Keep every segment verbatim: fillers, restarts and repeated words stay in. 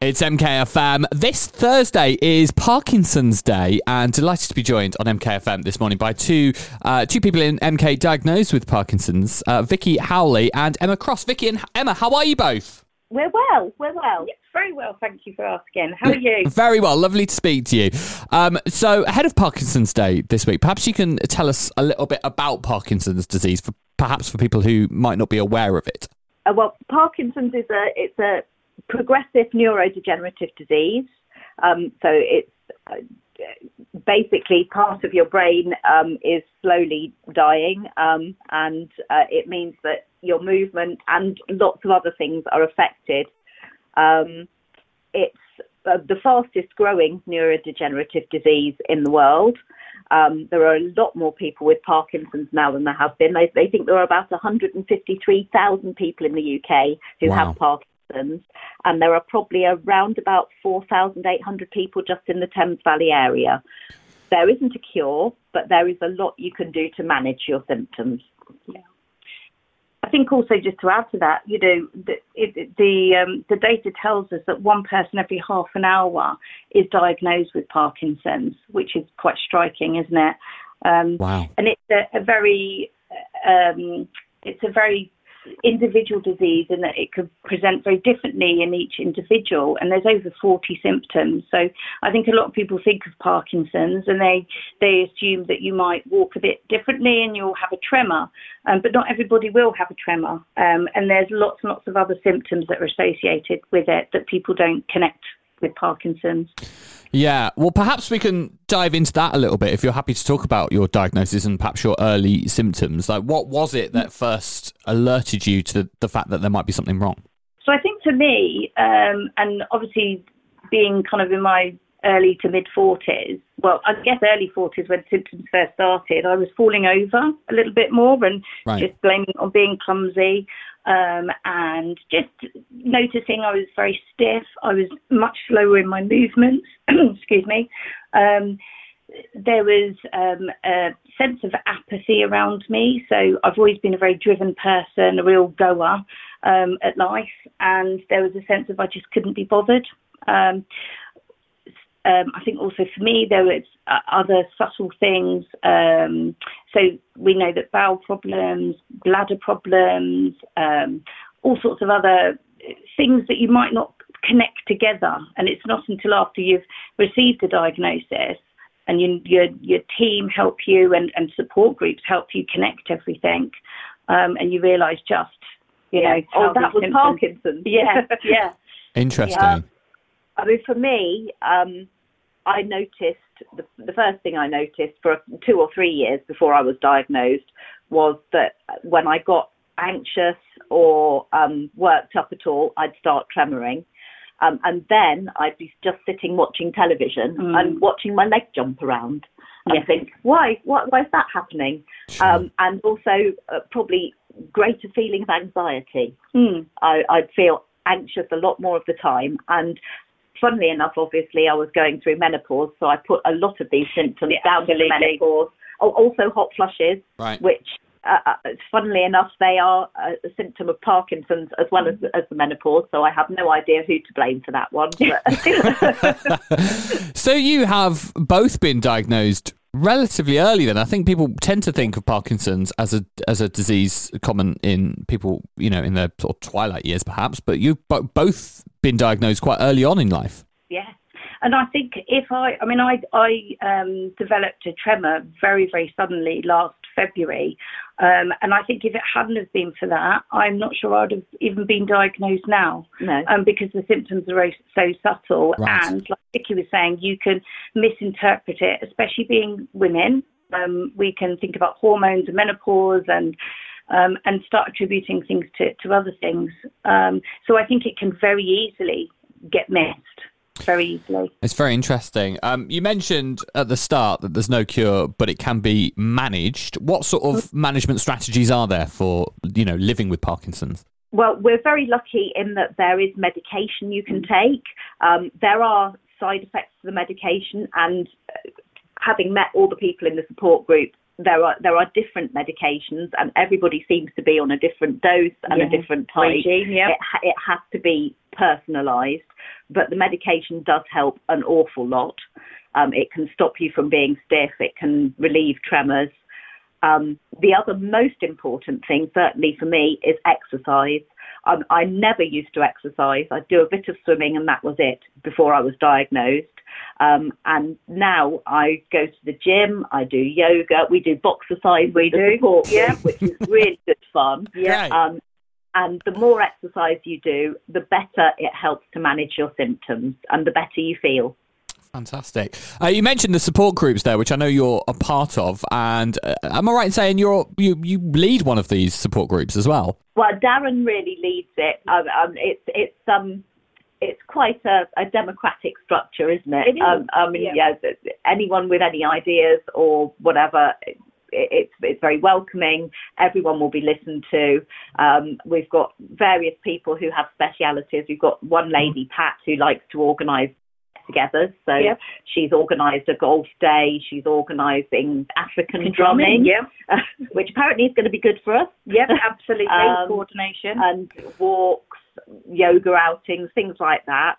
It's M K F M. This Thursday is Parkinson's Day, and delighted to be joined on M K F M this morning by two uh, two people in M K diagnosed with Parkinson's, uh, Vicky Howley and Emma Cross. Vicky and Emma, how are you both? We're well, we're well. Yes, very well, thank you for asking. How are you? Very well, lovely to speak to you. Um, so, ahead of Parkinson's Day this week, perhaps you can tell us a little bit about Parkinson's disease, for perhaps for people who might not be aware of it. Uh, well, Parkinson's is a it's a progressive neurodegenerative disease. Um, so it's uh, basically part of your brain um, is slowly dying, um, and uh, it means that your movement and lots of other things are affected. Um, it's uh, the fastest growing neurodegenerative disease in the world. Um, there are a lot more people with Parkinson's now than there have been. They, they think there are about one hundred fifty-three thousand people in the U K who Wow. have Parkinson's, and there are probably around about four thousand eight hundred people just in the Thames Valley area. There isn't a cure, but there is a lot you can do to manage your symptoms. Yeah. I think also just to add to that, you know, the it, the, um, the data tells us that one person every half an hour is diagnosed with Parkinson's, which is quite striking, isn't it? Um, Wow. And it's a, a very, um, it's a very individual disease in that it could present very differently in each individual, and there's over forty symptoms. So I think a lot of people think of Parkinson's and they they assume that you might walk a bit differently and you'll have a tremor, um, but not everybody will have a tremor, um, and there's lots and lots of other symptoms that are associated with it that people don't connect with Parkinson's. Yeah, well, perhaps we can dive into that a little bit if you're happy to talk about your diagnosis and perhaps your early symptoms. Like, what was it that first alerted you to the fact that there might be something wrong? So I think for me, um, and obviously being kind of in my early to mid forties, well, I guess early forties when symptoms first started, I was falling over a little bit more and Right. just blaming on being clumsy. Um, and just noticing I was very stiff. I was much slower in my movements. Excuse me. Um, there was um, a sense of apathy around me. So I've always been a very driven person, a real goer um, at life. And there was a sense of I just couldn't be bothered. Um, Um, I think also for me, there was uh, other subtle things. Um, so we know that bowel problems, bladder problems, um, all sorts of other things that you might not connect together. And it's not until after you've received a diagnosis and you, your your team help you and, and support groups help you connect everything. Um, and you realise just, you know, Oh, that these was symptoms- Parkinson's. Yeah, yeah. Interesting. Yeah. I mean, for me, um, I noticed, the, the first thing I noticed for two or three years before I was diagnosed was that when I got anxious or um, worked up at all, I'd start tremoring. Um, and then I'd be just sitting watching television Mm. and watching my leg jump around and Yeah. think, why, why, why is that happening? Sure. Um, and also uh, probably greater feeling of anxiety. Mm. I, I'd feel anxious a lot more of the time, and funnily enough, obviously, I was going through menopause, so I put a lot of these symptoms Yeah, down absolutely. to menopause. Oh, also hot flushes, Right. which, uh, uh, funnily enough, they are a, a symptom of Parkinson's as well as, as the menopause, so I have no idea who to blame for that one. But So you have both been diagnosed relatively early then. I think people tend to think of Parkinson's as a as a disease common in people, you know, in their sort of twilight years perhaps, but you've bo- both been diagnosed quite early on in life. Yeah. And I think if I, I mean, I, I um, developed a tremor very, very suddenly last February. Um, and I think if it hadn't have been for that, I'm not sure I'd have even been diagnosed now. no. Um, because the symptoms are so subtle. Right. And like Vicky was saying, you can misinterpret it, especially being women. Um, we can think about hormones and menopause and um, and start attributing things to, to other things. Um, so I think it can very easily get missed. Very easily. It's very interesting. Um, you mentioned at the start that there's no cure, but it can be managed. What sort of management strategies are there for, you know, living with Parkinson's? Well, we're very lucky in that there is medication you can take. Um, there are side effects to the medication, and uh, having met all the people in the support group, there are there are different medications, and everybody seems to be on a different dose and yeah. a different type. Regime, yeah. It, it has to be personalised, but the medication does help an awful lot. Um, it can stop you from being stiff. It can relieve tremors. Um, the other most important thing, certainly for me, is exercise. Um, I never used to exercise. I'd do a bit of swimming and that was it before I was diagnosed. Um, and now I go to the gym, I do yoga, we do boxercise, we do support, yeah, which is really good fun. Yeah. Um, and the more exercise you do, the better it helps to manage your symptoms and the better you feel. Fantastic. Uh, you mentioned the support groups there, which I know you're a part of, and uh, am I right in saying you're you you lead one of these support groups as well? Well, Darren really leads it. Um, um, it's it's um it's quite a, a democratic structure, isn't it? It is. Um, I mean, yeah. yeah, anyone with any ideas or whatever. It, it's it's very welcoming. Everyone will be listened to. Um, we've got various people who have specialities. We've got one lady, Pat, who likes to organise together. So yep. she's organised a golf day. She's organising African drumming, yeah, which apparently is going to be good for us. Yep, absolutely. um, Coordination. And walks, yoga outings, things like that.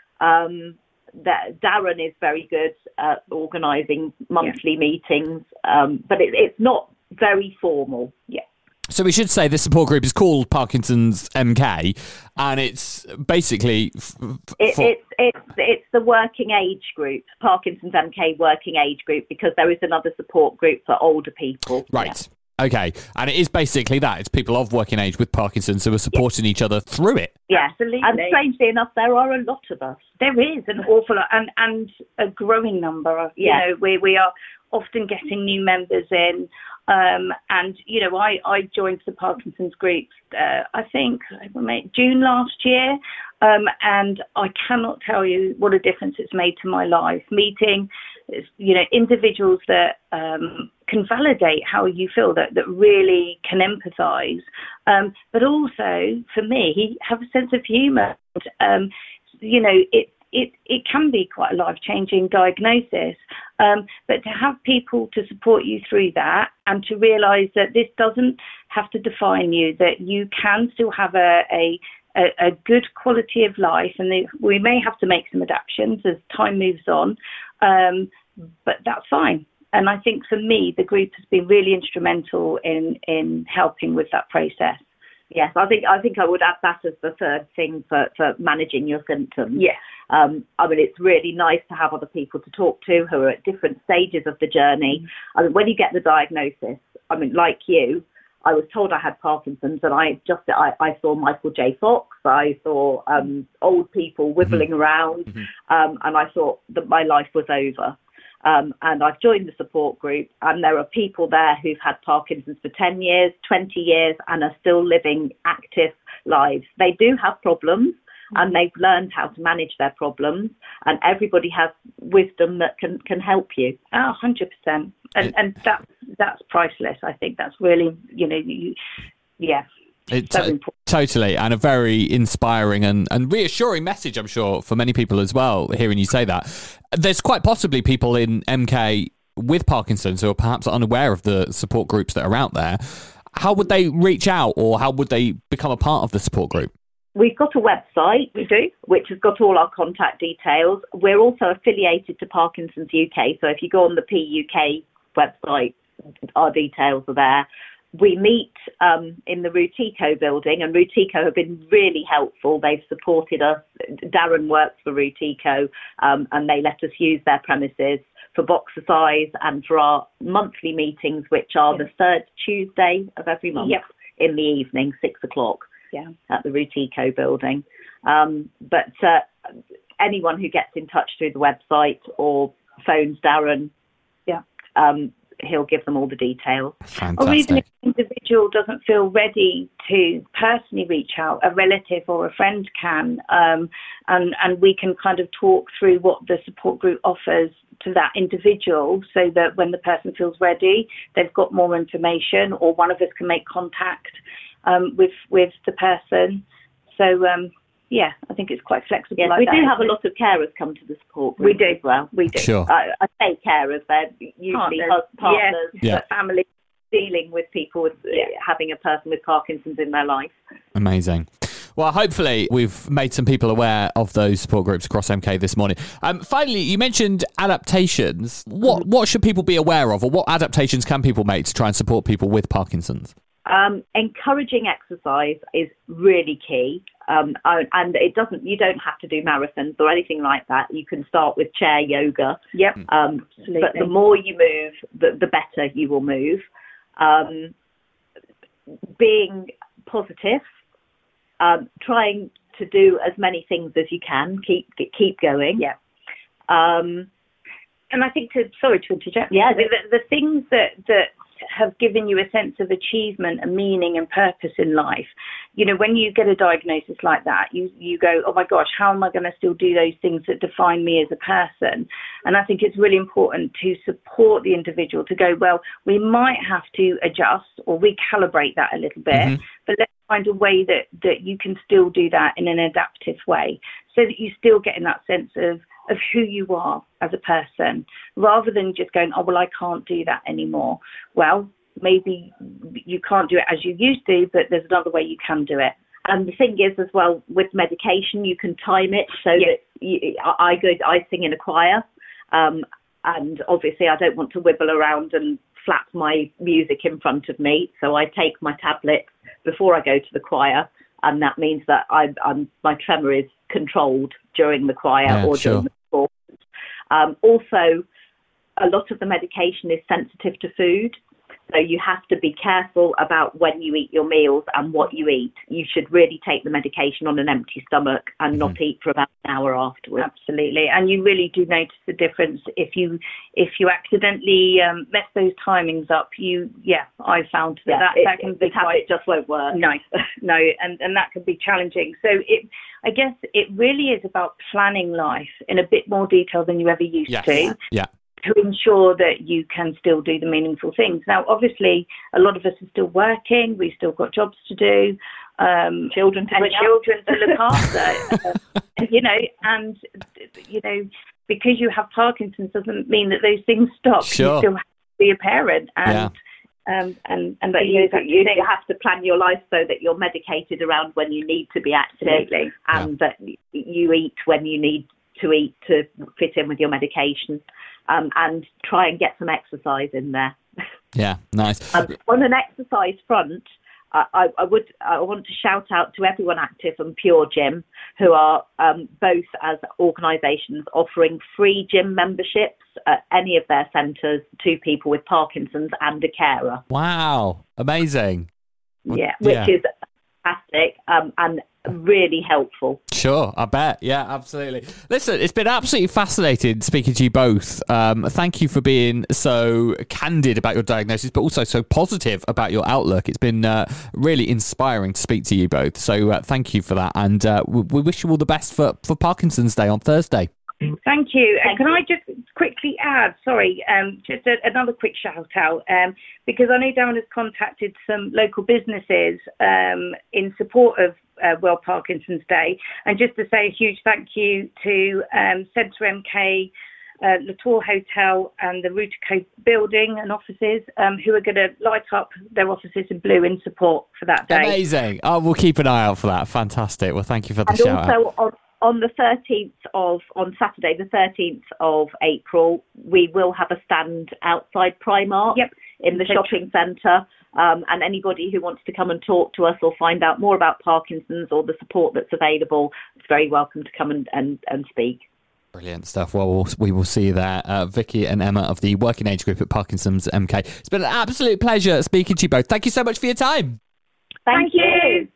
Um, that Darren is very good at organising monthly yeah. meetings, um, but it, it's not very formal. Yeah. So we should say this support group is called Parkinson's M K, and it's basically f- it, for... it's it's it's the working age group, Parkinson's M K working age group, because there is another support group for older people. Right. Yeah. Okay. And it is basically that. It's people of working age with Parkinson's who are supporting yeah. each other through it. Yeah, absolutely. And strangely enough, there are a lot of us. There is an awful lot, and and a growing number of. You yeah. know, we we are often getting new members in. Um, and, you know, I, I joined the Parkinson's group, uh, I think, June last year, um, and I cannot tell you what a difference it's made to my life. Meeting, you know, individuals that um, can validate how you feel, that, that really can empathise, um, but also, for me, have a sense of humour. Um, you know, it, it, it can be quite a life-changing diagnosis. Um, but to have people to support you through that and to realise that this doesn't have to define you, that you can still have a, a, a good quality of life, and they, we may have to make some adaptations as time moves on, um, but that's fine. And I think for me, the group has been really instrumental in, in helping with that process. Yes, I think I think I would add that as the third thing for, for managing your symptoms. Yes. Um, I mean, it's really nice to have other people to talk to who are at different stages of the journey. Mm-hmm. I mean, when you get the diagnosis, I mean, like you, I was told I had Parkinson's, and I just I, I saw Michael J. Fox, I saw um, old people wibbling mm-hmm. around, mm-hmm. um, and I thought that my life was over. Um, and I've joined the support group, and there are people there who've had Parkinson's for ten years, twenty years, and are still living active lives. They do have problems, and they've learned how to manage their problems, and everybody has wisdom that can, can help you. Oh, one hundred percent. And, and that, that's priceless. I think that's really, you know, you, yeah. It, so totally, and a very inspiring and, and reassuring message, I'm sure, for many people as well, hearing you say that. There's quite possibly people in M K with Parkinson's who are perhaps unaware of the support groups that are out there. How would they reach out, or how would they become a part of the support group? We've got a website, we do, which has got all our contact details. We're also affiliated to Parkinson's U K, so if you go on the P U K website, our details are there. We meet um, in the Rutico building, and Rutico have been really helpful. They've supported us. Darren works for Rutico, um, and they let us use their premises for Boxercise and for our monthly meetings, which are yeah. the third Tuesday of every month yep. in the evening, six o'clock yeah. at the Rutico building. Um, but uh, anyone who gets in touch through the website or phones Darren, yeah. um, he'll give them all the details. Fantastic. Or even if an individual doesn't feel ready to personally reach out, a relative or a friend can, um, and, and we can kind of talk through what the support group offers to that individual, so that when the person feels ready, they've got more information, or one of us can make contact um, with with the person. So um, yeah, I think it's quite flexible. Yes, like we that. do have a lot of carers come to the support group. We do as well. We do. Sure. I, I say carers, they're usually Partners. hus- partners, Yeah. but family dealing with people with uh, Yeah. having a person with Parkinson's in their life. Amazing. Well, hopefully we've made some people aware of those support groups across M K this morning. Um, finally, you mentioned adaptations. What what should people be aware of, or what adaptations can people make to try and support people with Parkinson's? Um, encouraging exercise is really key, um, and it doesn't. You don't have to do marathons or anything like that. You can start with chair yoga. Yep. Um, but the more you move, the, the better you will move. Um, being positive, um, trying to do as many things as you can. Keep keep going. Yeah. Um, and I think to sorry to interject. Yeah. The, the, the things that that have given you a sense of achievement and meaning and purpose in life. You know, when you get a diagnosis like that, you, you go, oh my gosh, how am I going to still do those things that define me as a person? And I think it's really important to support the individual to go, well, we might have to adjust or recalibrate that a little bit, mm-hmm. but let's find a way that, that you can still do that in an adaptive way so that you still get in that sense of of who you are as a person, rather than just going, oh, well, I can't do that anymore. Well, maybe you can't do it as you used to, but there's another way you can do it. And the thing is, as well, with medication, you can time it so yes. that you, I go, I sing in a choir, um, and obviously I don't want to wibble around and flap my music in front of me, so I take my tablets before I go to the choir, and that means that I, I'm, my tremor is controlled during the choir yeah, or sure. during the performance. Um, also, a lot of the medication is sensitive to food, so you have to be careful about when you eat your meals and what you eat. You should really take the medication on an empty stomach and mm-hmm. not eat for about an hour afterwards. Absolutely, and you really do notice the difference if you if you accidentally um, mess those timings up. You, yeah, I found that yeah, that, it, that can it, be the tablet just won't work. No, no, and and that can be challenging. So it, I guess, it really is about planning life in a bit more detail than you ever used yes. to. Yeah. To ensure that you can still do the meaningful things. Now, obviously, a lot of us are still working. We've still got jobs to do, um, children to and bring children up. to look after. uh, you know, and you know, because you have Parkinson's doesn't mean that those things stop. Sure. You still have to be a parent, and yeah. um, and and but you, you, you have to plan your life so that you're medicated around when you need to be active, Absolutely. and yeah. that you eat when you need to eat to fit in with your medication. Um, and try and get some exercise in there. Yeah, nice. um, on an exercise front, uh, I, I would I want to shout out to Everyone Active and Pure Gym, who are um, both as organisations offering free gym memberships at any of their centres to people with Parkinson's and a carer. Wow, amazing. Yeah, which yeah. is fantastic um, and really helpful. Sure, I bet. Yeah, absolutely. Listen, it's been absolutely fascinating speaking to you both. Um, thank you for being so candid about your diagnosis, but also so positive about your outlook. It's been uh, really inspiring to speak to you both. So uh, thank you for that. And uh, we, we wish you all the best for, for Parkinson's Day on Thursday. Thank you. Thank and can you. I just quickly add, sorry, um, just a, another quick shout out, um, because I know Darren has contacted some local businesses um, in support of uh, World Parkinson's Day, and just to say a huge thank you to um, Centre M K, uh, Latour Hotel and the Rutico building and offices, um, who are going to light up their offices in blue in support for that day. Amazing. Oh, we'll keep an eye out for that. Fantastic. Well, thank you for the and shout also out. On- On the thirteenth of, on Saturday, the thirteenth of April, we will have a stand outside Primark yep. in the okay. shopping centre. Um, and anybody who wants to come and talk to us or find out more about Parkinson's or the support that's available is very welcome to come and, and, and speak. Brilliant stuff. Well, we'll we will see you there. Uh, Vicky and Emma of the Working Age Group at Parkinson's M K. It's been an absolute pleasure speaking to you both. Thank you so much for your time. Thank, Thank you. you.